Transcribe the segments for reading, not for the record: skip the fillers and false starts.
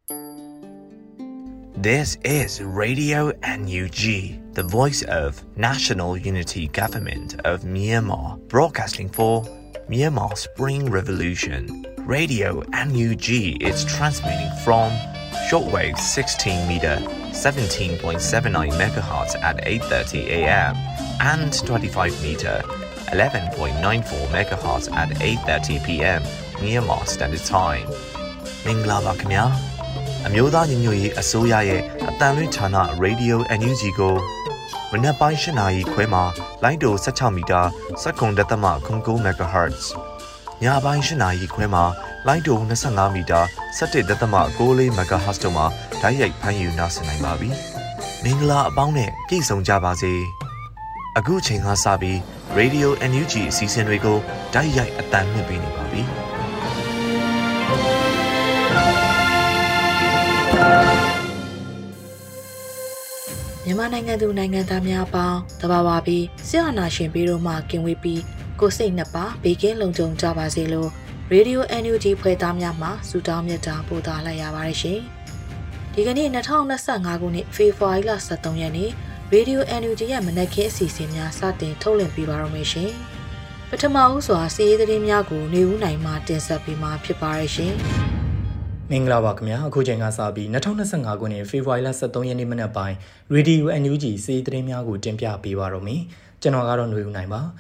This is Radio NUG, the voice of National Unity Government of Myanmar, broadcasting for Myanmar Spring Revolution. Radio NUG is transmitting from shortwave 16 meter 17.79 MHz at 8:30 a.m. and 25 meter 11.94 MHz at 8:30 p.m. Myanmar Standard Time. မင်္ဂလာပါခင်ဗျာအမျိုးသားညီညွတ်ရေးအစိုးရရဲ့အတန်လွင့်ဌာန Radio NUG ကိုမနက်ပိုင်း8 နာရီခွဲမှာလိုင်းတို16မီတာ7.9 MHz ညပိုင်း8 နာရီခွဲမှာလိုင်းတို25မီတာ17.6 MHz တို့မှာဓာတ်ရိုက်ဖမ်းယူနိုင်နိုင်ပါပြီမင်္ဂလာအပေါင်းနဲ့ပြည့်စုံကြပါစေအခုချိန်ကစပြီး Radio NUG အစီအစဉ်တွေကိုဓာတ်ရိုက်အတန်လွှင့်ပေးနေပါပြီမြန်မာနိုင်ငံသူနိုင်ငံသားများအပေါင်းတဘာဝပြီးဆရာနာရှင်ပြီးတော့မှကင်ဝေးပြီးကိုစိတ်နှစ်ပါးဘေကင်းလုံခြုံကြပါစေလို့ Radio NUG ဖွဲ့သားများမှဆုတောင်းမြတ်တာပို့သလိုက်ရပါတယ်ရှင်ဒီကနေ့2025ခုနှစ်ဖေဖော်ဝါရီလ23ရက်နေ့ Radio NUG ရဲ့မနက်ခင်းအစီအစဉ်များစတင်ထုတ်လွှင့်ပေးပါရမယ်ရှင်ပထမဦးစွာစီးရီးသတင်းများကိုနေဦးနိုင်မှတင်ဆက်ပေးမှာဖြစ်ပါရရှင်မင်္ဂလာပါခင်ဗျာအခုချိန်ကစပြီး2025ခုနှစ်ဖေဖော်ဝါရီလ23ရက်နေ့မနက်ပိုင်း Radio NUG စီးသတင်းများကိုတင်ပြပေးပါတော့မယ်ကျွန်တော်ကတော့ຫນွေဦးနိုင်ပါ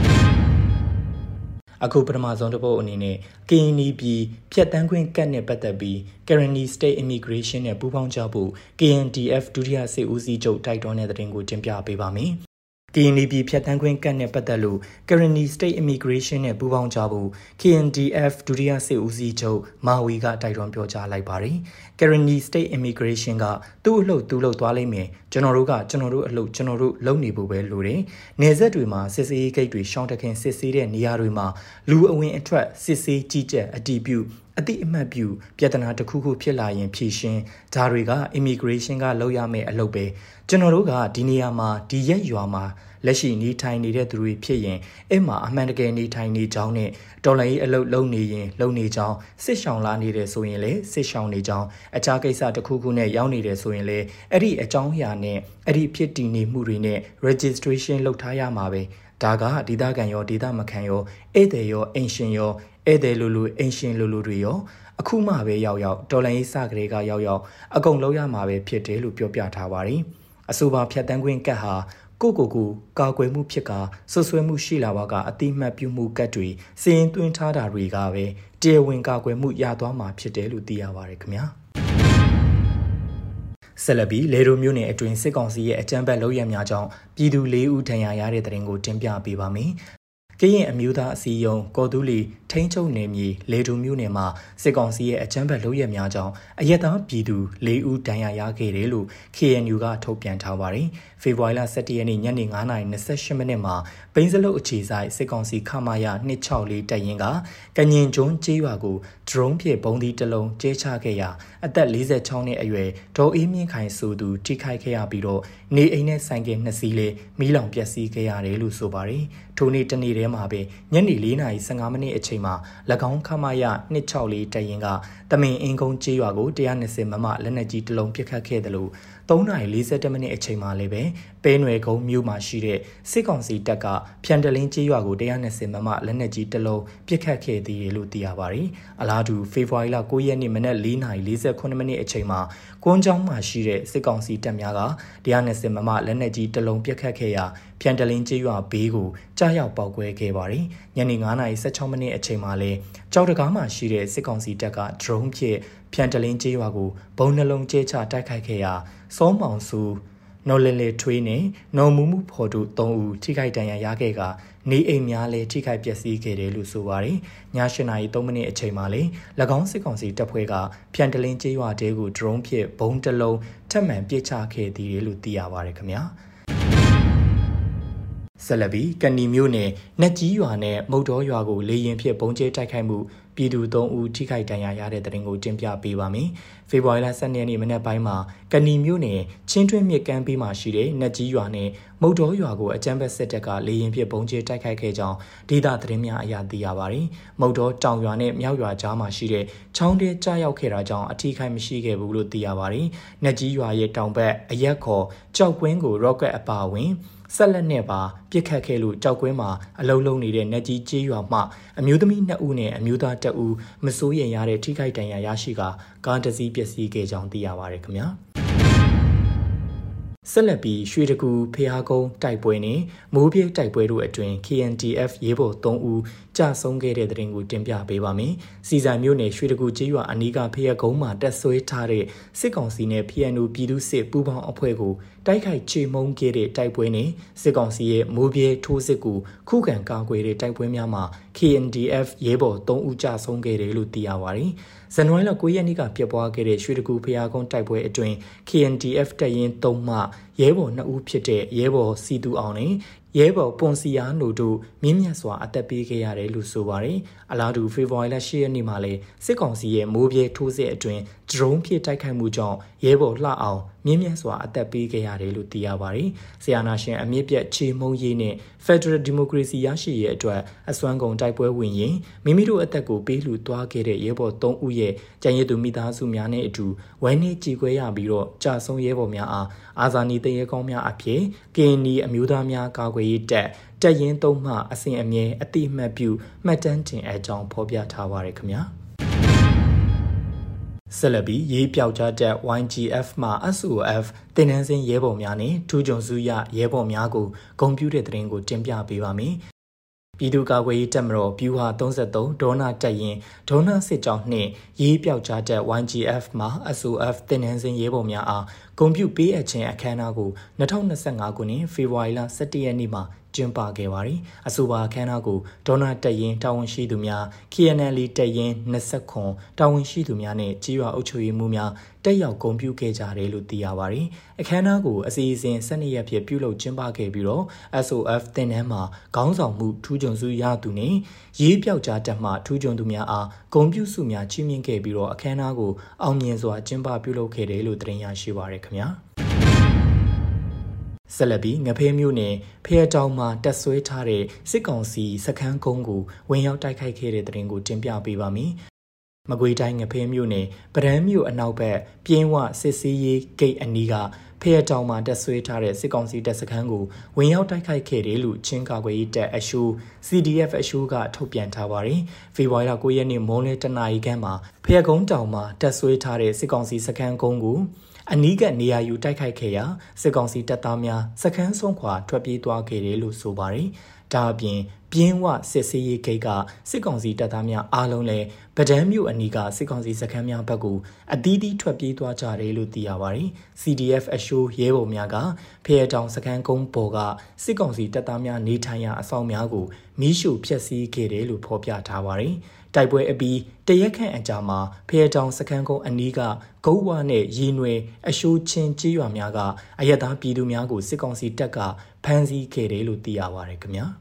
အခုပထမဆုံးတစ်ပုဒ်အနေနဲ့ KNP ဖြတ်တန်းခွင့်ကတ်နဲ့ပတ်သက်ပြီး Kereni State Immigration နဲ့ပူးပေါင်းကြဖို့ KNDF ဒုတိယစစ်ဦးစီးချုပ်တိုက်တွန်းတဲ့သတင်းကိုတင်ပြပေးပါမယ်KNP ဖြတ်တန်းခွင့်ကတ်နဲ့ပတ်သက်လို့ Kereni State Immigration နဲ့ပူးပေါင်းကြဖို့ KNDF ဒုတိယစစ်ဦးစီးချုပ်မာဝီကတိုက်တွန်းပြောကြားလိုက်ပါတယ်။ Kereni State Immigration ကသူ့အလုပ်သူ့လုပ်သွားလိမ့်မယ်။ကျွန်တော်တို့အလုပ်ကျွန်တော်တို့လုပ်နေဖို့ပဲလိုတယ်။နယ်စပ်တွေမှာစစ်ဆေးဂိတ်တွေရှောင်းတခင်စစ်ဆေးတဲ့နေရာတွေမှာလူအဝင်အထွက်စစ်ဆေးကြီးကြပ်အတည်ပြုအတိအမှတ်ပြုပြဿနာတစ်ခုခုဖြစ်လာရင်ဖြေရှင်းဒါတွေက immigration ကလုပ်ရမယ့်အလုပ်ပဲကျွန်တော်တို့ကဒီနေရာမှာဒီရက်ရွာမှာလက်ရှိနေထိုင်နေတဲ့သူတွေဖြစ်ရင်အဲ့မှာအမှန်တကယ်နေထိုင်နေကြောင်းနဲ့တော်လိုင်းအလုပ်လုပ်နေရင်လုပ်နေကြောင်းစစ်ရှောင်လာနေတယ်ဆိုရင်လေစစ်ရှောင်နေကြောင်းအခြားကိစ္စတစ်ခုခုနဲ့ရောက်နေတယ်ဆိုရင်လေအဲ့ဒီအကြောင်းအရာနဲ့အဲ့ဒီဖြစ်တည်နေမှုတွေနဲ့ registration လုပ်ထားရမှာပဲဒါကဒေသခံရောဒေသမခံရောဧည့်သည်ရောအင်ရှင်ရောဧည့်သည်လူအင်ရှင်လူတွေရောအခုမှပဲရောက်တော်လိုင်းစကလေးကရောက်အကုန်လုံးရမှာပဲဖြစ်တယ်လို့ပြောပြထားပါတယ်အဆိုပါဖြတ်တန်းခွင့်ကတ်ဟာကိုကာကွယ်မှုဖြစ်ကာဆွဆွဲမှုရှိလာပါကအတိမတ်ပြုမှုကတ်တွေစီရင်သွင်းထားတာတွေကပဲတရားဝင်ကာကွယ်မှုရသွားမှာဖြစ်တယ်လို့သိရပါတယ်ခင်ဗျာဆက်လက်ပြီးလေဒိုမျိုးနယ်အတွင်းစစ်ကောင်စီရဲ့အကြမ်းဖက်လုပ်ရများကြောင့်ပြည်သူ၄ဦးဒဏ်ရာရတဲ့တဲ့ရင်ကိုတင်ပြပေးပါမယ်ကရင်အမျိုးသားအစည်းအရုံးကော်တူးလီထိန်းချုပ်နယ်မြေလေဒိုမျိုးနယ်မှာစစ်ကောင်စီရဲ့အကြမ်းဖက်လုပ်ရများကြောင့်အရက်သားပြည်သူ၄ဦးဒဏ်ရာရခဲ့တယ်လို့ KNU ကထုတ်ပြန်ထားပါတယ်။ဖေဖော်ဝါရီလ17ရက်နေ့ညနေ9:28မိနစ်မှာဘိန်းစလုတ်အခြေဆိုင်စစ်ကောင်စီခမာယ264တပ်ရင်းကကညင်ကျွန်းကျေးရွာကိုဒရုန်းဖြင့်ဘုံဒီတစ်လုံးကျဲချခဲ့ရာအသက်46နှစ်အရွယ်ဒေါ်အေးမြင့်ခိုင်ဆိုသူထိခိုက်ခဲ့ရပြီးတော့နေအိမ်နဲ့ဆိုင်ကယ်2စီးလေးမီးလောင်ပျက်စီးခဲ့ရတယ်လို့ဆိုပါတယ်။ထိုနေ့တနေ့တည်းမှာပဲညနေ4:15မိနစ်အချိန်မှာ၎င်းခမာယ264တပ်ရင်းကတမင်အင်းကုန်းကျေးရွာကို120မမလက်နက်ကြီးတစ်လုံးပစ်ခတ်ခဲ့တယ်လို့3:41မိနစ်အချိန်မှာလည်းပဲပဲနွယ်ကုန်းမြို့မှာရှိတဲ့စစ်ကောင်စီတပ်ကဖြန်တလင်းကျေးရွာကို120မမလက်နက်ကြီးတစ်လုံးပစ်ခတ်ခဲ့သေးတယ်လို့သိရပါတယ်။အလားတူဖေဖော်ဝါရီလ9ရက်နေ့မနက်4:48မိနစ်အချိန်မှာကွန်းချောင်းမှာရှိတဲ့စစ်ကောင်စီတပ်များက120မမလက်နက်ကြီးတစ်လုံးပစ်ခတ်ခဲ့ရာဖြန်တလင်းကျေးရွာဘေးကိုကြားရောက်ပေါက်ကွဲခဲ့ပါတယ်။ညနေ9:16မိနစ်အချိန်မှာလည်းကြောက်တကားမှာရှိတဲ့စစ်ကောင်စီတပ်ကဒရုန်းဖြင့်ဖြန်တလင်းကျေးရွာကိုဘုံနှလုံးကျဲချတိုက်ခိုက်ခဲ့ရာစောမောင်စုနော်လလေထွေးနဲ့နော်မူမှုဖော်တို့3ဦးထိခိုက်ဒဏ်ရာရခဲ့ကနေအိမ်များလည်းထိခိုက်ပျက်စီးခဲ့တယ်လို့ဆိုပါတယ်။ည8:03မိနစ်အချိန်မှာလည်း၎င်းစစ်ကောင်စီတပ်ဖွဲ့ကဖြန်တလင်းကျေးရွာတဲကိုဒရုန်းဖြင့်ဘုံတစ်လုံးထပ်မံပစ်ချခဲ့သေးတယ်လို့သိရပါတယ်ခင်ဗျာ။ဆက်လက်ပြီးကန်နီမျိုးနယ်နက်ကြီးရွာနဲ့မုတ်တော်ရွာကိုလေရင်ဖြင့်ပုံကျဲတိုက်ခိုက်မှုပြည်သူ3ဦးထိခိုက်ဒဏ်ရာရတဲ့တဲ့ရင်ကိုတင်ပြပေးပါမယ်။ဖေဖော်ဝါရီလ12ရက်နေ့မနက်ပိုင်းမှာကန်နီမျိုးနယ်ချင်းတွင်းမြစ်ကမ်းဘေးမှာရှိတဲ့နက်ကြီးရွာနဲ့မုတ်တော်ရွာကိုအကြမ်းဖက်စစ်တပ်ကလေရင်ပစ်ပုံကျဲတိုက်ခိုက်ခဲ့ကြောင်းဒေသသတင်းများအရသိရပါတယ်။မုတ်တော်တောင်ရွာနဲ့မြောက်ရွာကြားမှာရှိတဲ့ချောင်းတဲကြားရောက်ခဲ့တာကြောင့်အထိခိုက်မရှိခဲ့ဘူးလို့သိရပါတယ်။နက်ကြီးရွာရဲ့တောင်ဘက်အရက်ခေါ်ကြောက်ကွင်းကိုရော့ကက်အပါဝင်ဆက်လက်နဲ့ပါပြစ်ခတ်ခဲ့လို့ကြောက်ကွင်းမှာအလုံးလုံးနေတဲ့နက်ကြီးကျေးရွာမှအမျိုးသမီး2ဦးနဲ့အမျိုးသား1ဦးမစိုးရိမ်ရတဲ့ထိခိုက်ဒဏ်ရာရရှိကကားတစ်စီးပျက်စီးခဲ့ကြောင်းသိရပါတယ်ခင်ဗျာဆက်လက်ပြီးရွှေတကူဖျားကုန်းတိုက်ပွဲနဲ့မိုးပြေးတိုက်ပွဲတို့အတွင်း KNDF ရဲဘော်3ဦးကြာဆုံးခဲ့တဲ့တဲ့တင်ကိုတင်ပြပေးပါမယ်။စီဆိုင်မြို့နယ်ရွှေတကူကျေးရွာအနီးကဖျားကုန်းမှာတက်ဆွဲထားတဲ့စစ်ကောင်စီနဲ့ PNO ပြည်သူ့စစ်ပူးပေါင်းအဖွဲ့ကိုတိုက်ခိုက်ချေမှုန်းခဲ့တဲ့တိုက်ပွဲနဲ့စစ်ကောင်စီရဲ့မိုးပြေးထိုးစစ်ကိုခုခံကာကွယ်တဲ့တိုက်ပွဲများမှာ KNDF ရဲဘော်3ဦးကြာဆုံးခဲ့တယ်လို့သိရပါတယ်။ဇန်နဝါရီလ9ရက်နေ့ကပြပွားခဲ့တဲ့ရွှေတကူဖျားကုန်းတိုက်ပွဲအတွင်း KNDF တပ်ရင်း3မှရဲဘော်2ဦးဖြစ်တဲ့ရဲဘော်စီတူအောင်နဲ့ရဲဘော်ပွန်စီယာနိုတို့မြင့်မြတ်စွာအသက်ပေးခဲ့ရတယ်လို့ဆိုပါတယ်။အလားတူဖေဖော်ဝါရီလ10ရက်နေ့မှာလည်းစစ်ကောင်စီရဲ့မိုးပြေးထိုးစစ်အတွင်းဒရုန်းဖြင့်တိုက်ခိုက်မှုကြောင့်ရဲဘော်လှအောင်မြင့်မြတ်စွာအသက်ပေးခဲ့ရတယ်လို့သိရပါတယ်။ဆီယနာရှင်အမြင့်ပြတ်ချေမှုန်းရေးနဲ့ Federal Democracy ရရှိရေးအတွက်အစွမ်းကုန်တိုက်ပွဲဝင်ရင်မိမိတို့အသက်ကိုပေးလှူသွားခဲ့တဲ့ရဲဘော်3ဦးရဲ့ကျန်ရည်သူမိသားစုများနဲ့အတူဝိုင်းနေကြည်ခွဲရပြီးတော့ကြာဆုံးရဲဘော်များအားအာဇာနည်တရေကောင်းများအဖြစ် KND အမျိုးသားများကာကွယ်ရေးတပ်ရင်း3မှအစဉ်အမြဲအတိအမှတ်ပြုမှတ်တမ်းတင်အကြောင်းဖော်ပြထားပါရခင်ဗျာဆက်လက်ပြီးရေးပြောက်ကြားတဲ့ YGF မှ SOF တင်နန်းစင်းရဲဘော်များနဲ့ထူးချွန်စုရရဲဘော်များကိုဂုဏ်ပြုတဲ့သတင်းကိုတင်ပြပေးပါမယ်။ပြည်သူ့ကာကွယ်ရေးတပ်မတော်ဗျူဟာ33ဒေါနာတပ်ရင်ဒေါနာစစ်ကြောင်းနှင့်ရေးပြောက်ကြားတဲ့ YGF မှ SOF တင်နန်းစင်းရဲဘော်များအားဂုဏ်ပြုပေးအပ်ခြင်းအခမ်းအနားကို2025ခုနှစ်ဖေဖော်ဝါရီလ17ရက်နေ့မှာကျင်းပခဲ့ပါတယ်။အဆိုပါအခမ်းအနားကိုဒေါနာတက်ရင်တာဝန်ရှိသူများ KNL တက်ရင်20တာဝန်ရှိသူများနဲ့ကြီးရွာအုပ်ချုပ်ရေးမှူးများတက်ရောက်ဂုဏ်ပြုခဲ့ကြတယ်လို့သိရပါတယ်။အခမ်းအနားကိုအစီအစဉ်12ရက်ဖြစ်ပြုလုပ်ကျင်းပခဲ့ပြီးတော့ SOF တင်နန်းမှာခေါင်းဆောင်မှုထူးချွန်စုရသူနဲ့ရေးပြောက်ကြားတက်မှထူးချွန်သူများအားဂုဏ်ပြုစုများချီးမြှင့်ခဲ့ပြီးတော့အခမ်းအနားကိုအောင်မြင်စွာကျင်းပပြုလုပ်ခဲ့တယ်လို့သတင်းရရှိပါရခင်ဗျာ။ဆက်လက်ပြီးငဖဲမျိုးနယ်ဖျဲတောင်မှာတက်ဆွဲထားတဲ့စစ်ကောင်စီစခန်းကုန်းကိုဝင်ရောက်တိုက်ခိုက်ခဲ့တဲ့တဲ့တင်ကိုတင်ပြပေးပါမယ်။မကွေးတိုင်းငဖဲမျိုးနယ်ပဒန်းမြို့အနောက်ဘက်ပြင်းဝစစ်စေးရေးဂိတ်အနီးကဖျဲတောင်မှာတက်ဆွဲထားတဲ့စစ်ကောင်စီတပ်စခန်းကိုဝင်ရောက်တိုက်ခိုက်ခဲ့တယ်လို့ချင်းကာကွယ်ရေးတပ်အရှိုး CDF အရှိုးကထုတ်ပြန်ထားပါတယ်။ဖေဖော်ဝါရီလ9ရက်နေ့မွန်းလယ်တနာရီခန့်မှာဖျဲကုန်းတောင်မှာတက်ဆွဲထားတဲ့စစ်ကောင်စီစခန်းကုန်းကိုအနီးကနေရာယူတိုက်ခိုက်ခဲ့ရာစစ်ကောင်စီတပ်သားများစခန်းဆုံးခွာထွက်ပြေးသွားခဲ့တယ်လို့ဆိုပါတယ်။ဒါအပြင်ပြင်းဝစစ်စေးရေးဂိတ်ကစစ်ကောင်စီတပ်သားများအားလုံးလည်းဗဒန်းမြို့အနီးကစစ်ကောင်စီစခန်းများဘက်ကိုအသီးသီးထွက်ပြေးသွားကြတယ်လို့သိရပါတယ်။ CDF အရှိုးရဲဘော်များကဖျဲတောင်စခန်းကုန်းပေါ်ကစစ်ကောင်စီတပ်သားများနေထိုင်ရာအဆောင်များကိုမီးရှို့ဖျက်ဆီးခဲ့တယ်လို့ဖော်ပြထားပါတယ်။တိုက်ပွဲအပြီးတရက်ခန့်အကြာမှာဖျဲတောင်စခန်းကုန်းအနီးကဂုတ်ဝနဲ့ရီနွယ်အရှိုးချင်းကြေးရွာများကအရက်သားပြည်သူများကိုစစ်ကောင်စီတပ်ကဖမ်းဆီးခဲ့တယ်လို့သိရပါတယ်ခင်ဗျာ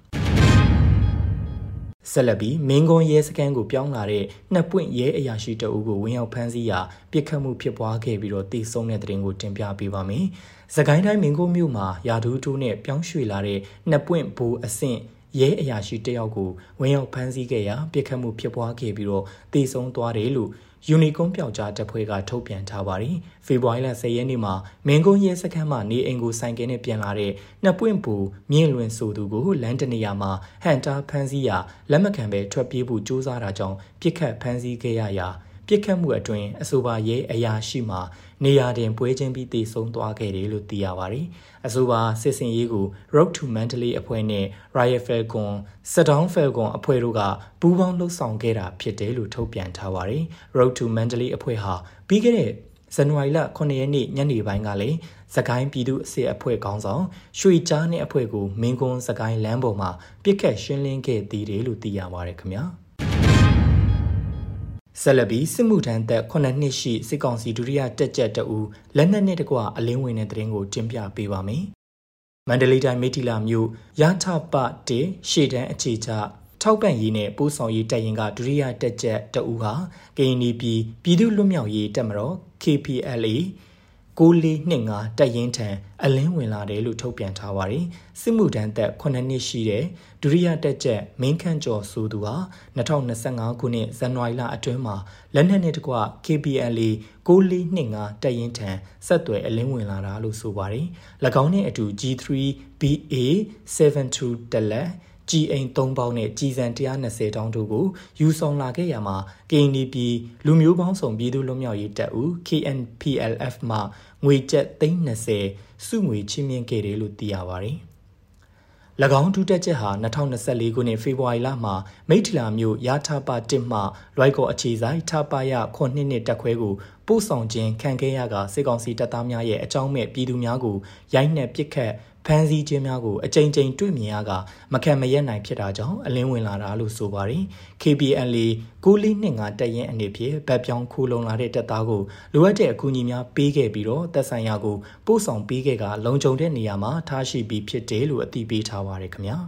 ဆက်လက်ပြီးမင်းကုန်းရဲစခန်းကိုပြောင်းလာတဲ့နှစ်ပွင့်ရဲအရာရှိတအုပ်ကိုဝင်ရောက်ဖမ်းဆီးရာပြစ်ခတ်မှုဖြစ်ပွားခဲ့ပြီးတော့တိစုံတဲ့တဲ့တင်ကိုတင်ပြပေးပါမယ်။စကိုင်းတိုင်းမင်းကုန်းမြို့မှာယာဒူးတိုးနဲ့ပြောင်းရွှေ့လာတဲ့နှစ်ပွင့်ဘူအဆင့်ရဲအရာရှိတယောက်ကိုဝင်ရောက်ဖမ်းဆီးခဲ့ရာပြစ်ခတ်မှုဖြစ်ပွားခဲ့ပြီးတော့တိစုံသွားတယ်လို့ယူနီကွန်ပျောက်ကြားတပ်ဖွဲ့ကထုတ်ပြန်ထားပါတယ်။ဖေဖော်ဝါရီလ10ရက်နေ့မှာမင်းကုန်းရဲစခန်းမှာနေအိမ်ကိုဆိုင်ကယ်နဲ့ပြန်လာတဲ့နှစ်ပွင့်ပူမြင့်လွင်ဆိုသူကိုလမ်းတနေရာမှာဟန်တာဖမ်းဆီးရာလက်မခံပဲထွက်ပြေးဖို့ကြိုးစားတာကြောင့်ပြစ်ခတ်ဖမ်းဆီးခဲ့ရရာပြစ်ခတ်မှုအတွင်းအဆိုပါရဲအရာရှိမှနေရာတင်ပွဲချင်းပြီးတည်ဆုံသွားခဲ့တယ်လို့သိရပါတယ်။အဆိုပါစစ်စင်ရေးကို Road to Mandalay အဖွဲ့နဲ့ Royal Falcon, Sadown Falcon အဖွဲ့တို့ကပူးပေါင်းလှုပ်ဆောင်ခဲ့တာဖြစ်တယ်လို့ထုတ်ပြန်ထားပါတယ်။ Road to Mandalay အဖွဲ့ဟာပြီးခဲ့တဲ့ဇန်နဝါရီလ9ရက်နေ့ညနေပိုင်းကလည်းစကိုင်းပြည်သူ့အစစ်အဖွဲ့ခေါင်းဆောင်ရွှေကြားနဲ့အဖွဲ့ကိုမင်းကွန်းစကိုင်းလမ်းပေါ်မှာပြစ်ခတ်ရှင်းလင်းခဲ့သေးတယ်လို့သိရပါတယ်ခင်ဗျာ။ဆက်လက်ပြီးစစ်မှုထမ်းသက်9နှစ်ရှိစစ်ကောင်စီဒုတိယတက်ကြပ်တဦးလက်နက်နဲ့တကွအလင်းဝင်တဲ့တဲ့တင်ကိုတင်ပြပေးပါမယ်။မန္တလေးတိုင်းမိထီလာမြို့ရထပတေရှေ့တန်းအခြေချထောက်ပံ့ရေးနဲ့ပို့ဆောင်ရေးတပ်ရင်ကဒုတိယတက်ကြပ်တဦးဟာကရင်ပြည်သူ့လွတ်မြောက်ရေးတပ်မတော် KPLA 9425တက်ရင်ထံအလင်းဝင်လာတယ်လို့ထုတ်ပြန်ထားပါတယ်။စစ်မှုထမ်းသက်9နှစ်ရှိတဲ့ဒုတိယတက်ချက်မင်းခန့်ကျော်ဆိုသူဟာ2025ခုနှစ်ဇန်နဝါရီလအတွင်းမှာလက်နက်နဲ့တကွ KPLA 9425တက်ရင်ထံဆက်သွယ်အလင်းဝင်လာတာလို့ဆိုပါတယ်။၎င်းနဲ့အတူ G3BA 72တက်လက်ကြီးအိမ်3ပေါင်းနဲ့ကြီးစံ120တောင်းတို့ကိုယူဆောင်လာခဲ့ရမှာ KNDP လူမျိုးပေါင်းစုံပြည်သူ့လွတ်မြောက်ရေးတပ်ဦး KNPLF မှငွေကျပ်320စုငွေချင်းမြင့်ခဲ့တယ်လို့သိရပါတယ်။၎င်းဒုတက်ချက်ဟာ2024ခုနှစ်ဖေဖော်ဝါရီလမှာမိထလာမြို့ရာထပ1မှလွိုက်ကော်အခြေဆိုင်ထပရ9နှစ်တက်ခွဲကိုပို့ဆောင်ခြင်းခံခဲ့ရကစစ်ကောင်စီတပ်သားများရဲ့အကြောင်းမဲ့ပြည်သူများကိုရိုက်နှက်ပစ်ခတ်ဖမ်းဆီးခြင်းများကိုအကြိမ်ကြိမ်တွေ့မြင်ရကမခံမရက်နိုင်ဖြစ်တာကြောင့်အလင်းဝင်လာတာလို့ဆိုပါတယ်။ KPLA 9425တက်ရင်အနေဖြင့်ဗတ်ပြောင်းခိုးလုံလာတဲ့တပ်သားကိုလိုအပ်တဲ့အကူအညီများပေးခဲ့ပြီးတော့တပ်ဆိုင်ရာကိုပို့ဆောင်ပေးခဲ့ကလုံခြုံတဲ့နေရာမှာထားရှိပြီးဖြစ်တယ်လို့အသိပေးထားပါတယ်ခင်ဗျာ။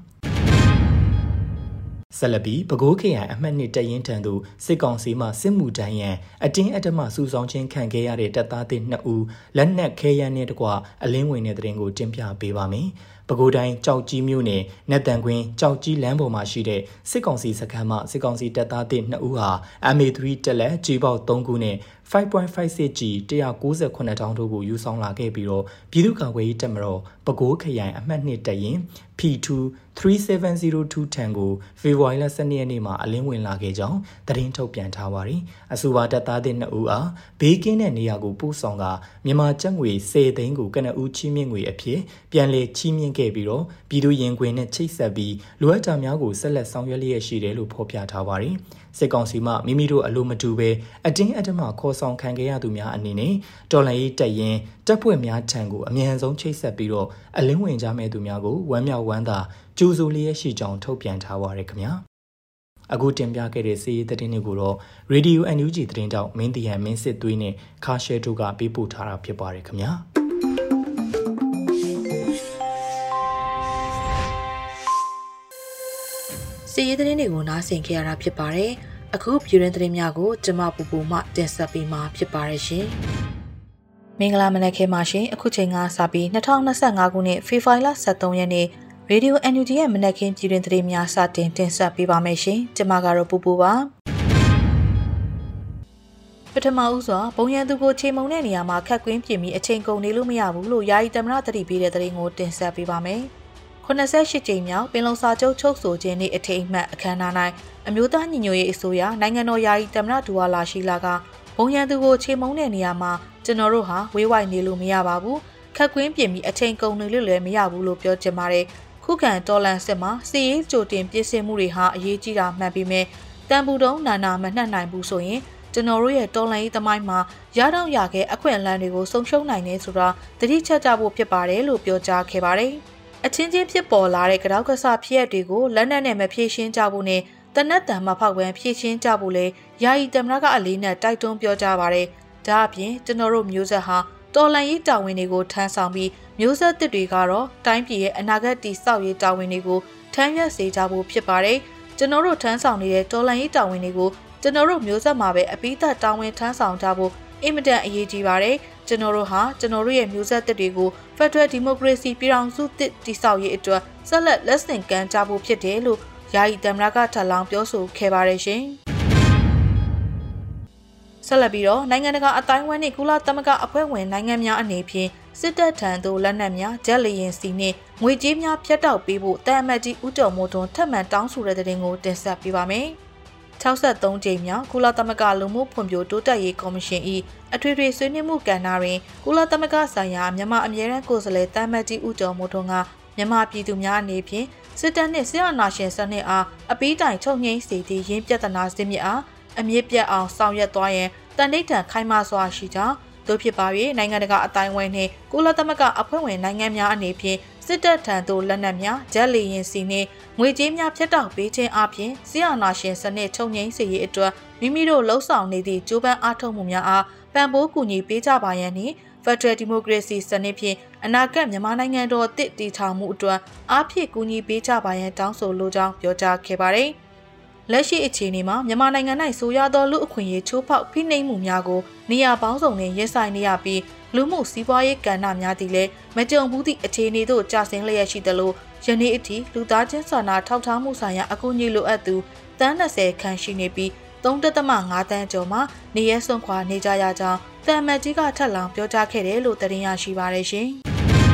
ဆက်လက်ပြီးပဲခူးခရိုင်အမှတ်2တက်ရင်ထံသို့စစ်ကောင်စီမှစစ်မှုထမ်းရန်အတင်းအဓမ္မစုဆောင်းခြင်းခံခဲ့ရတဲ့တပ်သားသစ်2ဦးလက်နက်ခဲယမ်းနဲ့တကွအလင်းဝင်တဲ့တဲ့ရင်ကိုတင်ပြပေးပါမယ်။ပဲခူးတိုင်းကြောက်ကြီးမြို့နယ်နတ်တန်ကွင်းကြောက်ကြီးလမ်းပေါ်မှာရှိတဲ့စစ်ကောင်စီစခန်းမှစစ်ကောင်စီတပ်သားသစ်2ဦးဟာ MA3 တက်လက်ကြီးပေါက်3ခုနဲ့ 5.56G 198တောင်းတို့ကိုယူဆောင်လာခဲ့ပြီးတော့ပြည်သူ့ကာကွယ်ရေးတပ်မတော်ပဲခူးခရိုင်အမှတ်2တက်ရင် P2 3702ထံကိုဖေဖော်ဝါရီလ12ရက်နေ့မှာအလင်းဝင်လာခဲ့ကြောင်းသတင်းထုတ်ပြန်ထားပါတယ်။အဆိုပါတပ်သားသစ်2ဦးအားဘေးကင်းတဲ့နေရာကိုပို့ဆောင်ကမြန်မာကျပ်ငွေ10သိန်းကိုကနဦးချီးမြှင့်ငွေအဖြစ်ပြန်လည်ချီးမြှင့်ခဲ့ပြီးတော့ပြည်သူရင်ခွင်နဲ့ချိတ်ဆက်ပြီးလိုအပ်တာများကိုဆက်လက်ဆောင်ရွက်လျက်ရှိတယ်လို့ဖော်ပြထားပါတယ်။စစ်ကောင်စီမှမိမိတို့အလိုမတူပဲအတင်းအဓမ္မခေါ်ဆောင်ခံခဲ့ရသူများအနေနဲ့တော်လှန်ရေးတပ်ရင်တပ်ဖွဲ့များထံကိုအမြန်ဆုံးချိတ်ဆက်ပြီးတော့အလင်းဝင်ကြမဲ့သူများကိုဝမ်းမြောက်ဝမ်းသာကြိုးဆိုလျက်ရှိကြောင်းထုတ်ပြန်ထားပါရခင်ဗျာအခုတင်ပြခဲ့တဲ့စီးရီးသတင်းတွေကိုတော့ Radio NUG သတင်းတောက်မင်းတီဟန်မင်းစစ်သွေးနဲ့ခါရှဲတို့ကပေးပို့ထားတာဖြစ်ပါတယ်ခင်ဗျာစီးရီးသတင်းတွေကိုနားဆင်ကြရတာဖြစ်ပါတယ်အခုပြည်တွင်းသတင်းများကိုကျမပူပူမှတင်ဆက်ပေးမှာဖြစ်ပါတယ်ရှင်မင်္ဂလာမနက်ခင်းပါရှင်အခုချိန်ကစပြီး2025ခုနှစ်ဖေဖော်ဝါရီလ23ရက်နေ့ရေဒီယို NUG ရဲ့မနက်ခင်းပြည်တွင်သတင်းများစတင်တင်ဆက်ပေးပါမယ်ရှင်။ကျွန်မကတော့ပူပူပါ။ပထမဦးစွာဘုံရန်သူကိုချိန်မုံတဲ့နေရာမှာခက်ကွင်းပြင်ပြီးအချိန်ကုန်နေလို့မရဘူးလို့ယာယီသမ္မတတတိပေးတဲ့သတင်းကိုတင်ဆက်ပေးပါမယ်။88ကြိမ်မြောက်ပင်လုံစာချုပ်ချုပ်ဆိုခြင်းနေ့အထိမ်းအမှတ်အခမ်းအနား၌အမျိုးသားညီညွတ်ရေးအစိုးရနိုင်ငံတော်ယာယီသမ္မတဒူဝါလာရှိလာကဘုံရန်သူကိုချိန်မုံတဲ့နေရာမှာကျွန်တော်တို့ဟာဝေးဝိုက်နေလို့မရပါဘူး။ခက်ကွင်းပြင်ပြီးအချိန်ကုန်နေလို့လည်းမရဘူးလို့ပြောချင်ပါတယ်။ခုခံတော်လန်စစ်မှာစီရေးကြိုတင်ပြင်ဆင်မှုတွေဟာအရေးကြီးတာမှန်ပေမဲ့တန်ပူတုံးနာနာမနှက်နိုင်ဘူးဆိုရင်ကျွန်တော်တို့ရဲ့တော်လန်ရေးသမိုင်းမှာရတော့ရခဲ့အခွင့်အလမ်းတွေကိုဆုံးရှုံးနိုင်နေဆိုတာသတိချက်ကြဖို့ဖြစ်ပါတယ်လို့ပြောကြားခဲ့ပါတယ်။အချင်းချင်းဖြစ်ပေါ်လာတဲ့ကြောက်ကစားဖြစ်ရပ်တွေကိုလက်နက်နဲ့မဖြေရှင်းကြဖို့နဲ့တနက်တန်မဖောက်ဝန်းဖြေရှင်းကြဖို့လေယာယီသမ္မတကအလေးနဲ့တိုက်တွန်းပြောကြားပါတယ်။ဒါအပြင်ကျွန်တော်တို့မျိုးဆက်ဟာတော်လန်ရေးတာဝန်တွေကိုထမ်းဆောင်ပြီးမျိုးဆက်သစ်တွေကတော့တိုင်းပြည်ရဲ့အနာဂတ်တည်ဆောက်ရေးတာဝန်တွေကိုထမ်းရွက်စေကြဖို့ဖြစ်ပါတယ်။ကျွန်တော်တို့ထမ်းဆောင်နေတဲ့တော်လန်ရေးတာဝန်တွေကိုကျွန်တော်တို့မျိုးဆက်မှာပဲအပိသက်တာဝန်ထမ်းဆောင်ကြဖို့အင်မတန်အရေးကြီးပါတယ်။ကျွန်တော်တို့ဟာကျွန်တော်တို့ရဲ့မျိုးဆက်သစ်တွေကို Federal Democracy ပြည်ထောင်စုသစ်တည်ဆောက်ရေးအတွက်ဆက်လက်လက်ဆင့်ကမ်းကြဖို့ဖြစ်တယ်လို့ယာယီသမ္မတကထပ်လောင်းပြောဆိုခဲ့ပါတယ်ရှင်။ဆက်လက်ပြီးတော့နိုင်ငံတကာအတိုင်းအဝန်းနဲ့ကုလသမဂ္ဂအဖွဲ့ဝင်နိုင်ငံများအနေဖြင့်စစ်တပ်ထံသို့လက်နက်များဂျက်လီယင်စီနဲ့ငွေကြေးများဖြတ်တောက်ပေးဖို့တန်အမတ်ကြီးဦးကျော်မိုးထွန်းထပ်မံတောင်းဆိုတဲ့တဲ့တင်ကိုတင်ဆက်ပေးပါမယ်။63ကြိမ်မြောက်ကုလသမဂ္ဂလူမှုဖွံ့ဖြိုးတိုးတက်ရေးကော်မရှင်၏အထွေထွေဆွေးနွေးမှုကဏ္ဍတွင်ကုလသမဂ္ဂဆိုင်ရာမြန်မာအမြဲတမ်းကိုယ်စားလှယ်တန်အမတ်ကြီးဦးကျော်မိုးထွန်းကမြန်မာပြည်သူများအနေဖြင့်စစ်တပ်နှင့်ဆရာနာရှင်စနစ်အားအပီးတိုင်ချုပ်ငြိမ်းစေသည့်ရင်းပြဿနာစစ်မြစ်အားအမြင့်ပြတ်အောင်ဆောင်ရွက်သွားရန်တန်ဋိဌာန်ခိုင်မာစွာရှိကြောင်းတို့ဖြစ်ပါ၍နိုင်ငံတကာအတိုင်းအဝိုင်းနှင့်ကုလသမဂ္ဂအဖွဲ့ဝင်နိုင်ငံများအနေဖြင့်စစ်တပ်ထံသို့လက်နက်များဂျက်လီယင်စီနှင့်ငွေကြေးများဖြတ်တောက်ပေးခြင်းအပြင်ဆရာနာရှင်စနစ်ချုပ်ငြိမ်းစေရေးအတွက်မိမိတို့လှုံ့ဆော်နေသည့်ကြိုးပမ်းအားထုတ်မှုများအားပံ့ပိုးကူညီပေးကြပါရန်နှင့် Federal Democracy စနစ်ဖြင့်အနာဂတ်မြန်မာနိုင်ငံတော်တည်တည်ထောင်မှုအတွက်အားဖြည့်ကူညီပေးကြပါရန်တောင်းဆိုလိုကြောင်းပြောကြားခဲ့ပါတယ်။လက်ရှိအခြေအနေမှာမြန်မာနိုင်ငံ၌ဆိုရသောလူအခွင့်အရေးချိုးဖောက်ဖိနှိပ်မှုများကိုနေရာပေါင်းစုံနဲ့ရင်ဆိုင်နေရပြီးလူမှုစီးပွားရေးကဏ္ဍများသည်လည်းမကြုံဘူးသည့်အခြေအနေသို့ကျဆင်းလျက်ရှိသလိုယနေ့အထိလူသားချင်းစာနာထောက်ထားမှုဆိုင်ရာအကူအညီလိုအပ်သူတန်း20ခန့်ရှိနေပြီး3.5 တန်းကျော်မှနေရဲစွန့်ခွာနေကြရကြောင်းတမန်ကြီးကထပ်လောင်းပြောကြားခဲ့တယ်လို့သတင်းရရှိပါရရှင်။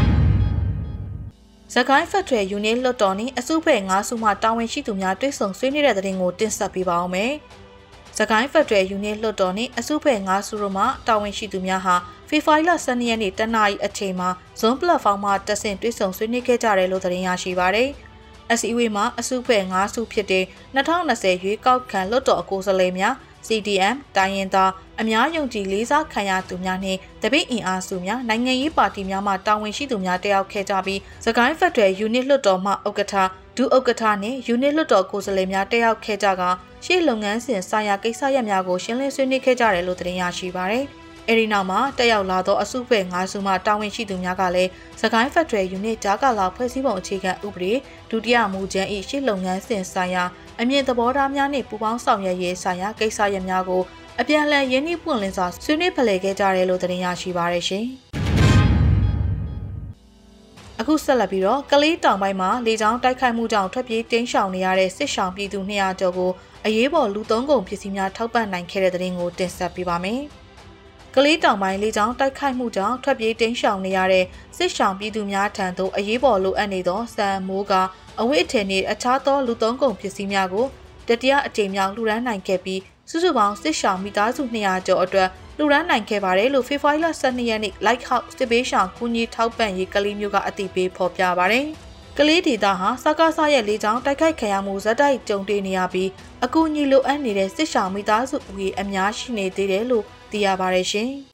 စကိုင်းဖက်ထရီယူနစ်လွှတ်တော်နှင့်အစုအဖွဲ့9စုမှတာဝန်ရှိသူများတွေ့ဆုံဆွေးနွေးတဲ့သတင်းကိုတင်ဆက်ပေးပါောင်းမယ်။စကိုင်းဖက်ထရီယူနစ်လွှတ်တော်နှင့်အစုအဖွဲ့9စုတို့မှတာဝန်ရှိသူများဟာဖေဖော်ဝါရီလ12ရက်နေ့တနအီအချိန်မှာ Zoom platform မှာတက်ဆင့်တွေ့ဆုံဆွေးနွေးခဲ့ကြတယ်လို့သတင်းရရှိပါရယ်။ SEW မှာအစုအဖွဲ့9စုဖြစ်တဲ့2020ရွေးကောက်ခံလွှတ်တော်အကိုယ်စားလှယ်များ CDM တိုင်းရင်းသားအများယုံကြည်လေးစားခံရသူများနှင့်တပိတ်အင်အားစုများနိုင်ငံရေးပါတီများမှတာဝန်ရှိသူများတက်ရောက်ခဲ့ကြပြီးစကိုင်းဖက်ထရီယူနစ်လွှတ်တော်မှဥက္ကဋ္ဌဒုဥက္ကဋ္ဌနှင့်ယူနစ်လွှတ်တော်ကိုယ်စားလှယ်များတက်ရောက်ခဲ့ကြကရှေ့လုပ်ငန်းစဉ်ဆိုင်ရာကိစ္စရပ်များကိုရှင်းလင်းဆွေးနွေးခဲ့ကြတယ်လို့သတင်းရရှိပါရယ်။အဲဒီနောက်မှာတက်ရောက်လာသောအစုအဖွဲ့9စုမှတာဝန်ရှိသူများကလည်းစကိုင်းဖက်ထရီယူနစ်ဂျာကာလာဖွဲ့စည်းပုံအခြေခံဥပဒေဒုတိယမူကြမ်း၏ရှေ့လုပ်ငန်းစဉ်ဆိုင်ရာအမြင့်သဘောထားများနှင့်ပူးပေါင်းဆောင်ရွက်ရေးဆိုင်ရာကိစ္စရပ်များကိုအပြန်အလှန်ရင်းနှီးပွင့်လင်းစွာဆွေးနွေးဖလှယ်ခဲ့ကြတယ်လို့သတင်းရရှိပါရရှင်။အခုဆက်လက်ပြီးတော့ကလေးတောင်ပိုင်းမှာလေကြောင်းတိုက်ခိုက်မှုကြောင့်ထွက်ပြေးတိမ်းရှောင်နေရတဲ့စစ်ရှောင်ပြည်သူ200ကျော်ကိုအရေးပေါ်လူ3ကုန်ပစ္စည်းများထောက်ပံ့နိုင်ခဲ့တဲ့သတင်းကိုတင်ဆက်ပေးပါမယ်။ကလေးတောင်ပိုင်းလေကြောင်းတိုက်ခိုက်မှုကြောင့်ထွက်ပြေးတိမ်းရှောင်နေရတဲ့စစ်ရှောင်ပြည်သူများထံသို့အရေးပေါ်လိုအပ်နေသောစံမိုးကအဝိအထည်နှင့်အခြားသောလူ3ကုန်ပစ္စည်းများကိုတတိယအကြိမ်မြောက်လှူဒါန်းနိုင်ခဲ့ပြီးစုစုပေါင်းစစ်ရှောင်မိသားစု200ကျော်အတွက်လှူဒါန်းနိုင်ခဲ့ပါတယ်လို့ဖေဖော်ဝါရီလ12ရက်နေ့ Lighthouse စစ်ပေးရှောင်ကူညီထောက်ပံ့ရေးကလေးမျိုးကအသိပေးဖော်ပြပါတယ်။ကလေးဒေသဟာစကားစားရဲ့လေကြောင်းတိုက်ခိုက်ခံရမှုဇက်တိုက်ကြုံတွေ့နေရပြီးအကူအညီလိုအပ်နေတဲ့စစ်ရှောင်မိသားစုဦးရေအများရှိနေသေးတယ်လို့သိရပါတယ်ရှင်။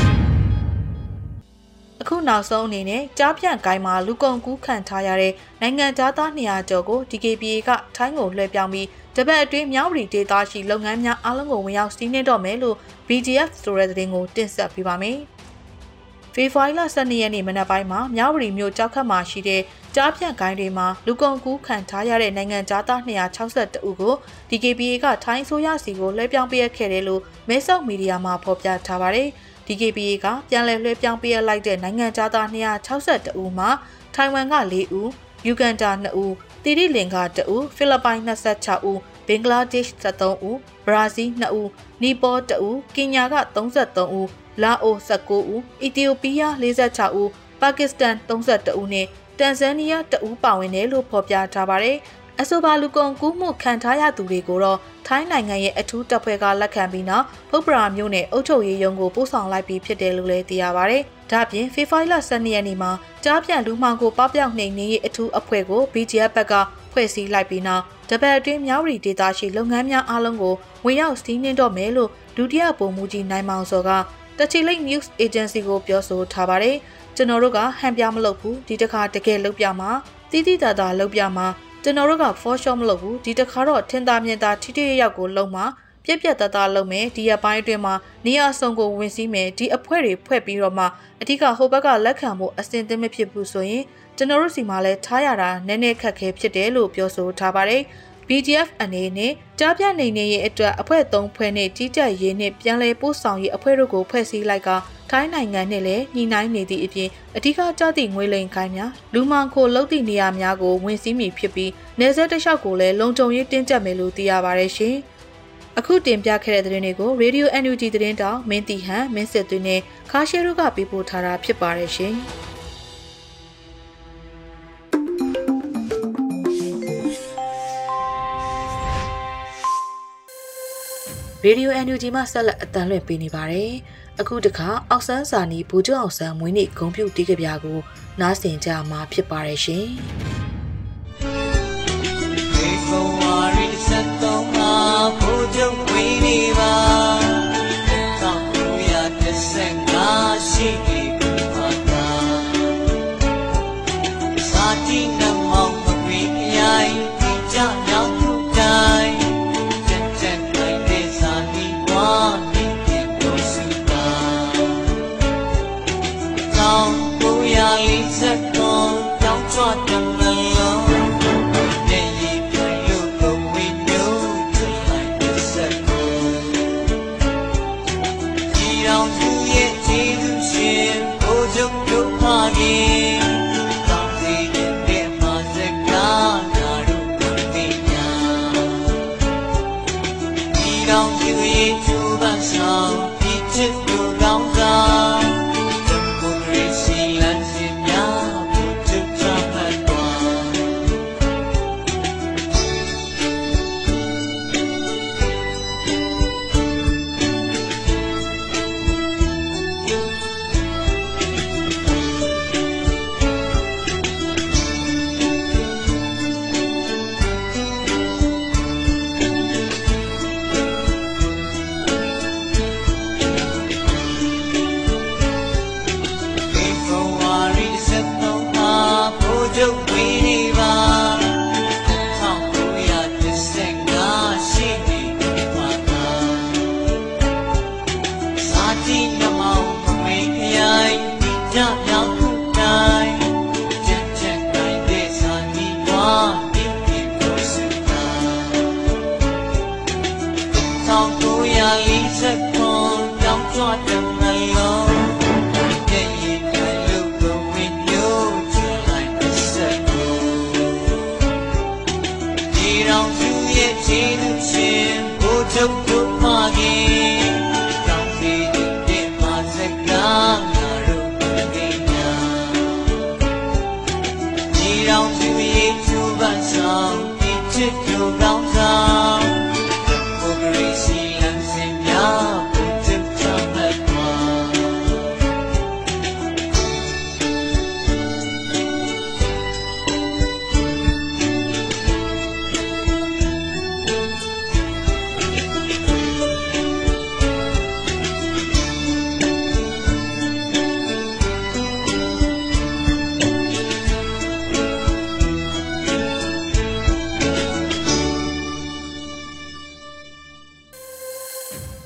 အခုနောက်ဆုံးအနေနဲ့ကြားပြန့်ကိုင်းမှာလူကုန်ကူးခံထားရတဲ့နိုင်ငံသား200ကျော်ကို DKBA ကထိုင်းကိုလွှဲပြောင်းပြီးတပတ်အတွင်းမြောက်ရီဒေသရှိလုပ်ငန်းများအားလုံးကိုဝင်ရောက်စီးနှင်းတော့မယ်လို့ BGF ဆိုတဲ့သတင်းကိုတင်ဆက်ပေးပါမယ်။ဖေဖော်ဝါရီလ12ရက်နေ့မနက်ပိုင်းမှာမြောက်ရီမြို့ကြောက်ခတ်မှာရှိတဲ့ကြားပြန့်ကိုင်းတွေမှာလူကုန်ကူးခံထားရတဲ့နိုင်ငံသား262ဦးကို DKBA ကထိုင်းဆိုရစီကိုလွှဲပြောင်းပေးခဲ့တယ်လို့မဲဆောက်မီဒီယာမှာဖော်ပြထားပါတယ်။ DKBA ကပြန်လည်လွှဲပြောင်းပေးလိုက်တဲ့နိုင်ငံသား262ဦးမှာထိုင်ဝမ်က4ဦး၊ယူဂန်ဒါ2ဦး၊တီရီလင်္ကာ2ဦး၊ဖိလစ်ပိုင်26ဦး၊ဘင်္ဂလားဒေ့ရှ်73ဦး၊ဘရာဇီး2ဦး၊နီပေါ1ဦး၊ကင်ညာက33ဦး၊လာအို19ဦး၊အီသီယိုပီးယား46ဦး၊ပါကစ္စတန်32ဦးနဲ့တန်ဇန်နီးယား2ဦးပါဝင်တယ်လို့ဖော်ပြထားပါတယ်။အဆိုပါလူကုန်ကူးမှုခံထားရသူတွေကိုတော့ထိုင်းနိုင်ငံရဲ့အထူးတပ်ဖွဲ့ကလက်ခံပြီးနောက်ဖုတ်ပရာမြို့နယ်အုပ်ချုပ်ရေးရုံးကိုပို့ဆောင်လိုက်ပြီးဖြစ်တယ်လို့လည်းသိရပါတယ်။ဒါ့အပြင်ဖေဖော်ဝါရီလ12ရက်နေ့မှာကြားပြန့်လူမှောင်ကိုပပျောက်နှိမ်နင်းရေးအထူးအဖွဲ့ကို BGF ဘက်ကဖွဲ့စည်းလိုက်ပြီးနောက်တပတ်အတွင်းမြောက်ရီဒေသရှိလုပ်ငန်းများအားလုံးကိုဝင်ရောက်စီးနှင်းတော့မယ်လို့ဒုတိယဗိုလ်မှူးကြီးနိုင်မောင်စောကတချီလိတ် News Agency ကိုပြောဆိုထားပါတယ်။ကျွန်တော်တို့ကဟန်ပြမလုပ်ဘူးဒီတစ်ခါတကယ်လုပ်ပြမှာတီးတီးတာတာလုပ်ပြမှာကျွန်တော်တို့က for sure မလုပ်ဘူးဒီတစ်ခါတော့ထင်သာမြင်သာထိထိရောက်ကိုလုံးမှာပြက်ပြက်တသားလုံးမယ်ဒီရပိုင်းအတွင်းမှာနေရာစုံကိုဝင်စည်းမယ်ဒီအဖွဲ့တွေဖွဲ့ပြီးတော့မှအဓိကဟိုဘက်ကလက်ခံဖို့အစင်သင့်မဖြစ်ဘူးဆိုရင်ကျွန်တော်တို့စီမှာလဲထားရတာနည်းနည်းခက်ခဲဖြစ်တယ်လို့ပြောဆိုထားပါတယ်BGF အနေနဲ့ကြားပြနေနေရဲ့အတွက်အဖွဲ့3ဖွဲ့နဲ့ကြီးကြပ်ရေးနဲ့ပြန်လည်ပို့ဆောင်ရေးအဖွဲ့တို့ကိုဖွဲ့စည်းလိုက်ကထိုင်းနိုင်ငံနဲ့လည်းညှိနှိုင်းနေသည့်အပြင်အဓိကကျသည့်ငွေလိမ်ခိုင်းများလူမှောင်ခိုလုပ်သည့်နေရာများကိုဝင်စည်းမိဖြစ်ပြီးနယ်စပ်တစ်လျှောက်ကိုလည်းလုံခြုံရေးတင်းကျပ်မယ်လို့သိရပါတယ်ရှင်။အခုတင်ပြခဲ့တဲ့သတင်းတွေကို Radio NUG သတင်းတောင်မင်းတီဟန်မင်းစစ်သွင်းနဲ့ခါရှဲတို့ကပေးပို့ထားတာဖြစ်ပါတယ်ရှင်။ Radio NUG မှာဆက်လက်အသံလွှင့်ပေးနေပါတယ်။အခုတခါအောက်ဆန်းစာနီဘူကျွန်းအောင်ဆန်းမွေးနေ့ဂုဏ်ပြုတီးကြပြကိုနားဆင်ကြမှာဖြစ်ပါတယ်ရှင်။ဒီဘဝရီ73မှာဘူကျွန်းမွေးနေ့ပါတောင်းလို့ရတဲ့စင်ငါရှိပြီပါတာစာတီနမောင်မပြင်းရိုင်းကြမြောက်သူတိုင်းတော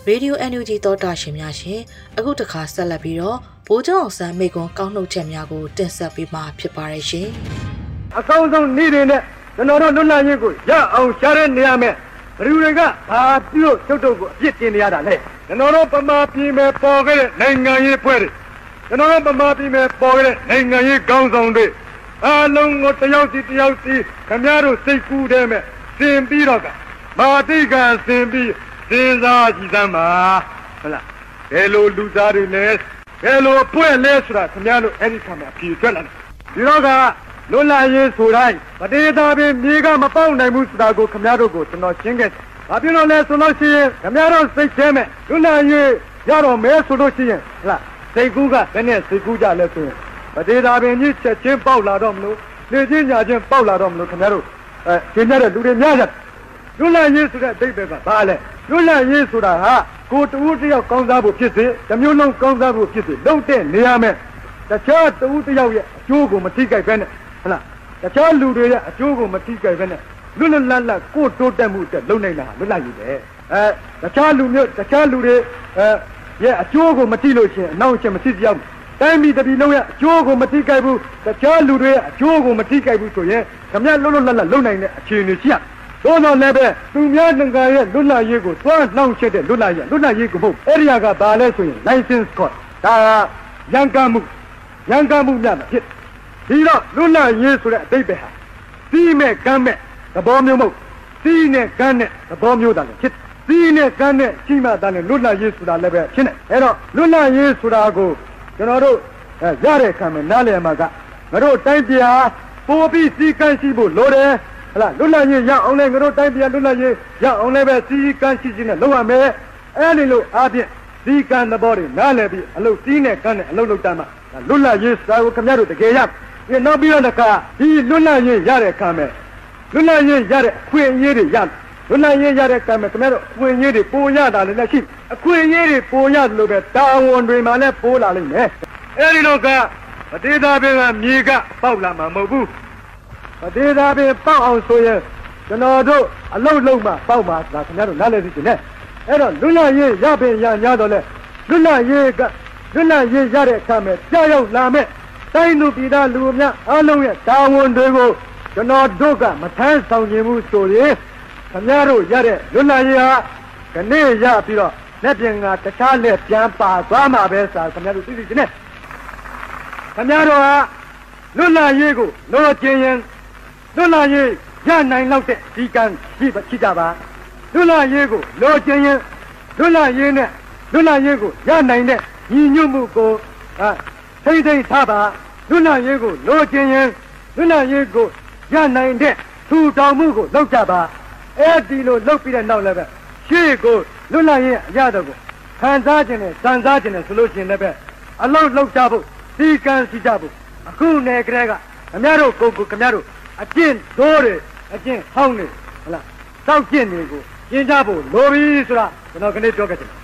Radio NUG သောတာရှင်များရှင်အခုတစ်ခါဆက်လက်ပြီးတော့ဘိုးကျောင်းအောင်ဆန်းမိကွန်ကောင်းနှုတ်ချက်များကိုတင်ဆက်ပေးမှာဖြစ်ပါရဲ့ရှင်အကောင်းဆုံးနေ့တွေနဲ့ကျွန်တော်တို့လွတ်လပ်ရေးကိုရအောင်ရှားတဲ့နေရာမဲ့ဘယ်သူတွေကဘာပြုတ်ချုပ်တော့ကိုအပြစ်တင်နေရတာလဲကျွန်တော်တို့ပမာပြည်မဲ့ပေါ်ခဲ့တဲ့နိုင်ငံရေးဖွဲ့တွေကျွန်တော်တို့ပမာပြည်မဲ့ပေါ်ခဲ့တဲ့နိုင်ငံရေးကောင်းဆောင်တွေအားလုံးကိုတယောက်စီခင်ဗျားတို့စိတ်ကူးတဲ့မဲ့စင်ပြီးတော့ကမာတိကစင်ပြီးစဉ်းစားကြည့်စမ်းပါဟုတ်လားဘယ်လိုလူသားတွေလဲဘယ်လိုဖွဲ့လဲဆိုတာခင်ဗျားတို့အဲ့ဒီခါမှာဖြေထွက်လာတယ်ဒီတော့ကလွတ်လပ်ရေးဆိုတိုင်းပဋိသန္ဓေမြေကမပေါက်နိုင်ဘူးဆိုတာကိုခင်ဗျားတို့ကိုကျွန်တော်ရှင်းခဲ့ဘာဖြစ်လို့လဲဆိုလို့ရှိရင်ခင်ဗျားတို့စိတ်ထဲမဲ့လွတ်လပ်ရေးရတော့မဲဆိုလို့ရှိရင်ဟုတ်လားစိတ်ကူးကဘယ်နဲ့စိတ်ကူးကြလဲဆိုရင်ပဋိသန္ဓေကြီးချက်ချင်းပေါက်လာတော့မလို့နေချင်းညာချင်းပေါက်လာတော့မလို့ခင်ဗျားတို့ရှင်းရတဲ့လူတွေများကြလွတ်လပ်ရေးဆိုတဲ့အဓိပ္ပာယ်ကဘာလဲလွတ်လပ်ရေးဆိုတာဟာကိုယ်တူတယောက်ကောင်းစားဖို့ဖြစ်စေတစ်မျိုးလုံးကောင်းစားဖို့ဖြစ်စေလုံးတဲ့နေရမယ်တခြားတူတယောက်ရဲ့အကျိုးကိုမထိခိုက်ပဲနဲ့ဟုတ်လားတခြားလူတွေရဲ့အကျိုးကိုမထိခိုက်ပဲနဲ့လွတ်လပ်ကိုတိုးတက်မှုအတွက်လုံနိုင်တာလွတ်လပ်ရေးပဲတခြားလူတွေရဲ့အကျိုးကိုမထိလို့ရှိရင်အနောက်ချက်မထိကြောက်တိုင်းပြည်တပြည်လုံးရဲ့အကျိုးကိုမထိခိုက်ဘူးတခြားလူတွေရဲ့အကျိုးကိုမထိခိုက်ဘူးဆိုရင်ခမရလွတ်လုံနိုင်တဲ့အခြေအနေရှိရတော့လည်းပဲသူများနိုင်ငံရဲ့လွတ်လပ်ရေးကိုသွားနှောင့်ယှက်တဲ့လွတ်လပ်ရေးကိုမဟုတ်အဲ့ဒီကဘာလဲဆိုရင် license court ဒါရန်ကမှုများမှာဖြစ်ဒီတော့လွတ်လပ်ရေးဆိုတဲ့အဓိပ္ပာယ်ဟာစီးမဲ့ကမ်းမဲ့သဘောမျိုးမဟုတ်စီးနဲ့ကမ်းနဲ့သဘောမျိုးတာလည်းဖြစ်စီးနဲ့ကမ်းနဲ့ရှိမှတာလည်းလွတ်လပ်ရေးဆိုတာလည်းပဲဖြစ်နေအဲ့တော့လွတ်လပ်ရေးဆိုတာကိုကျွန်တော်တို့ရတဲ့ခံမဲ့နားလည်မှာကငါတို့တိုင်းပြည်ဟာပိုပြီးစီးကမ်းရှိဖို့လိုတယ်ဟလားလွတ်လပ်ရေးရအောင်လဲငါတို့တိုင်းပြည်လွတ်လပ်ရေးရအောင်လဲပဲစီကန်းရှိချင်းနဲ့လုပ်ရမယ်အဲ့ဒီလိုအားဖြင့်စီကန်းသဘောတွေနားလည်ပြီးအလုပ်စီးနဲ့ကန်းနဲ့အလုပ်လုပ်တတ်မှာလွတ်လပ်ရေးစာကိုခင်ဗျားတို့တကယ်ရပြီးနောက်ပြီးတော့တခါဒီလွတ်လပ်ရေးရတဲ့ခံမဲ့လွတ်လပ်ရေးရတဲ့အခွင့်အရေးတွေရလွတ်လပ်ရေးရတဲ့ခံမဲ့ခင်ဗျားတို့အခွင့်အရေးတွေပိုရတာလည်းရှိအခွင့်အရေးတွေပိုရတယ်လို့ပဲတာဝန်တွေမှလည်းပိုလာလိမ့်မယ်အဲ့ဒီလိုကပဋိသန္ဓေကမြေကပေါက်လာမှာမဟုတ်ဘူးဒေသပင်ပေါက်အောင်ဆိုရင်ကျွန်တော်တို့အလုံးလုံးမှပေါက်မှာဒါခင်ဗျားတို့နားလည်သိတယ်အဲ့တော့လွတ်လပ်ရေးရပင်ရညာတော့လဲလွတ်လပ်ရေးရတဲ့အခါမှာကြောက်ရောက်လာမဲ့တိုင်းသူပြည်သားလူအများအားလုံးရဲ့တာဝန်တွေကိုကျွန်တော်တို့ကမထမ်းဆောင်ခြင်းဘူးဆိုရင်ခင်ဗျားတို့ရတဲ့လွတ်လပ်ရေးဟာခဏရပြီးတော့လက်ပြင်ကတခြားလက်ပြန်ပါသွားမှာပဲဆိုတာခင်ဗျားတို့သိသိချင်းနဲ့ခင်ဗျားတို့ဟာလွတ်လပ်ရေးကိုလိုချင်ရင်လွတ်လပ်ရေးရနိုင်လောက်တဲ့ဒီကံရှိကြပါလွတ်လပ်ရေးကိုလိုချင်ရင်လွတ်လပ်ရေးနဲ့လွတ်လပ်ရေးကိုရနိုင်တဲ့ညီညွတ်မှုကိုထိမ့်ထားပါလွတ်လပ်ရေးကိုလိုချင်ရင်လွတ်လပ်ရေးကိုရနိုင်တဲ့ထူထောင်မှုကိုလုပ်ကြပါအဲ့ဒီလိုလုပ်ပြီးတဲ့နောက်လည်းပဲရှေ့ကိုလွတ်လပ်ရေးအရာတော်ကိုခံစားခြင်းနဲ့စံစားခြင်းနဲ့ဆိုလို့ရှိရင်လည်းပဲအလုံးလောက်ကြဖို့ဒီကံရှိကြဖို့အခုနယ်ကလေးကခင်ဗျားတို့ကိုခင်ဗျားတို့အကျင့်ဒိုးတွေအကျင့်ဟောင်းတွေဟုတ်လားတောက်ကျင့်တွေကိုကျင့်ကြဖို့လိုပြီဆိုတာကျွန်တော်ခဏပြောခဲ့တယ်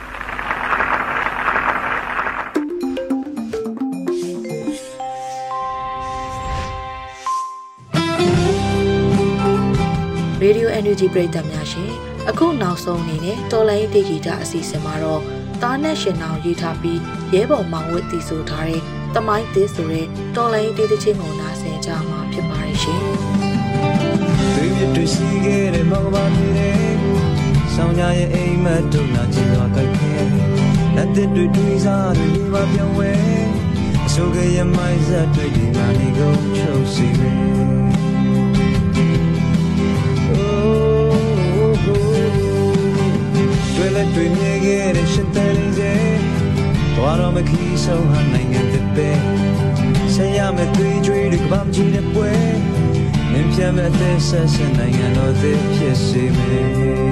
ရေဒီယို NUG ပရိသတ်များရှင်အခုနောက်ဆုံးအနေနဲ့တော်လိုင်းဒေဂီတာအစီအစဉ်မှာတော့တားနဲ့ရှင်နောင်ရေးထားပြီးရဲဘော်မောင်ဝတ်တည်ဆိုထားတဲ့တမိုင်းသစ်ဆိုတဲ့တော်လိုင်းဒေသချင်းကိုနားဆင်ကြမှာဖြစ်ပါတယ်ရှင်တွေ့ရှိခဲ့တဲ့မောင်ပါနေတဲ့ဆောင်းညာရဲ့အိမ်မက်တို့နာကျင်သွားကြခဲ့လက်တွေ့စားတွေပါပြောင်းဝဲအစိုးရရဲ့မိုင်းဆက်တွေ့ဒီနာနေကိုချုပ်စီပဲတွေ့မြဲခဲ့တဲ့ရှစ်တဲ့လေးစေသွားတော့မခီးဆုံးဟာနိုင်ငံတစ်ပဲဆက်ရမယ့်တွေ့ကြွေးတွေကဘာမှကြည့်တဲ့ပွဲမင်းပြမဲ့တဲ့ဆက်စနိုင်ငံတော်သစ်ဖြစ်စေမယ်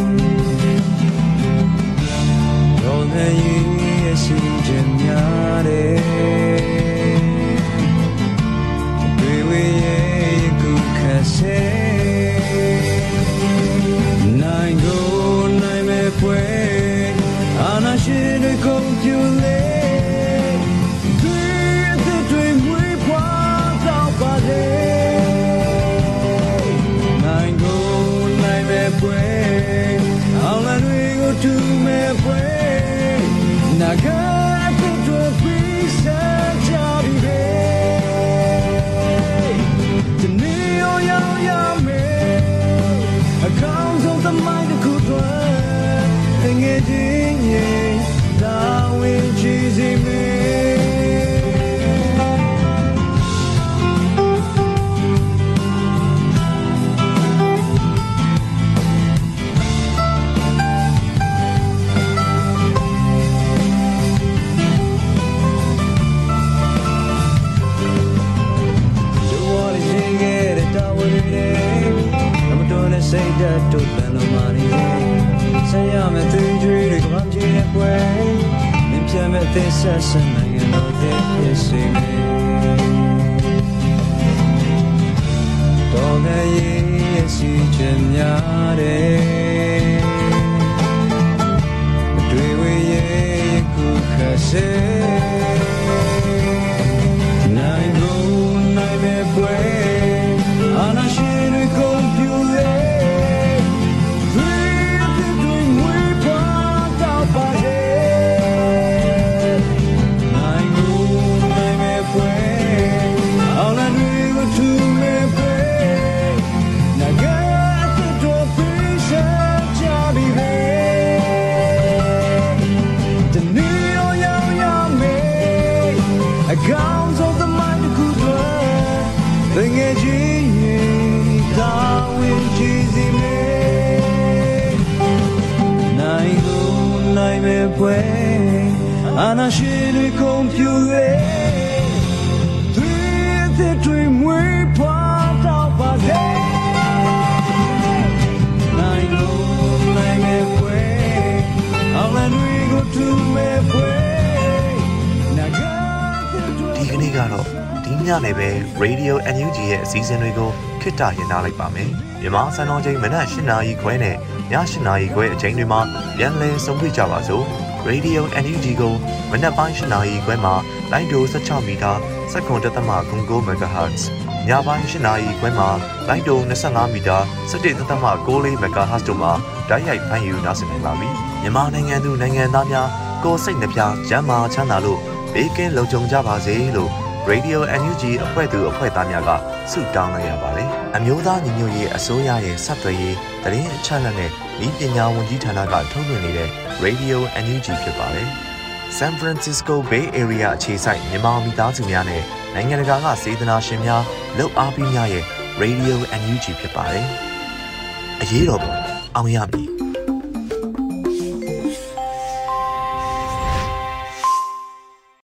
ရောနေရဲ့စီချင်များတယ်တွေ့ဝေးရဲ့ကူခက်စေနိုင်ကိုနိုင်မဲ့ပွဲအာနာရှိတဲ့ကုန်ပြူလေတွေ့မွေးဖွားတော့ပါလေနိုင်ကိုနိုင်မဲ့ပွဲအောင်လာတွေကိုတူမဲ့သက်ဆက်စနိုင်ငံတော်တဲ့ဖြစ်စေမယ်တော်လည်းရဲ့စီချင်များတယ်မတွေ့ဝေရဲ့ခုခါစေနိုင်ကုန်နိုင်မဲ့ပွဲအာနာရှိရကုန်ပြူရဲ့Accounts of the mind could learn the engine Darwin cheesy me Naino naime pue Anashiri compute Three the dream we part out by day Naino naime pue All and we go to me pue ဒီကနေ့ကတော့ဒီညနေပဲ Radio NUG ရဲ့အစည်းအဝေးတွေကိုခਿੱတရနာလိုက်ပါမယ်။မြန်မာစံတော်ချိန်မနက်၈ နာရီခွဲနဲ့ည၈ နာရီခွဲအချိန်တွေမှာပြန်လည်ဆုံတွေ့ကြပါစို့။ Radio NUG ကိုမနက်ပိုင်း၈ နာရီခွဲမှာလိုင်းဒို16မီတာ17.9 MHz ညပိုင်း၈ နာရီခွဲမှာလိုင်းဒို25မီတာ17.6 MHz တို့မှာတိုက်ရိုက်ဖမ်းယူနားဆင်နိုင်ပါပြီ။မြန်မာနိုင်ငံသူနိုင်ငံသားများကိုယ်စိတ်နှပြကျန်းမာချမ်းသာလို့ဘေးကင်းလုံခြုံကြပါစေလို့ Radio NUG အဖွဲ့သူအဖွဲ့သားများကဆုတောင်းလိုက်ရပါတယ်။အမျိုးသားညီညွတ်ရေးအစိုးရရဲ့စက်သွယ်ရေးသတင်းအချက်အလက်နဲ့ဤပညာဝန်ကြီးဌာနကထုတ်လွှင့်နေတဲ့ Radio NUG ဖြစ်ပါတယ်။ San Francisco Bay Area အခြေစိုက်မြန်မာမိသားစုများနဲ့နိုင်ငံတကာကစေတနာရှင်များလုပ်အားပေးများရဲ့ Radio NUG ဖြစ်ပါတယ်။အရေးတော်ပုံအောင်ရမည်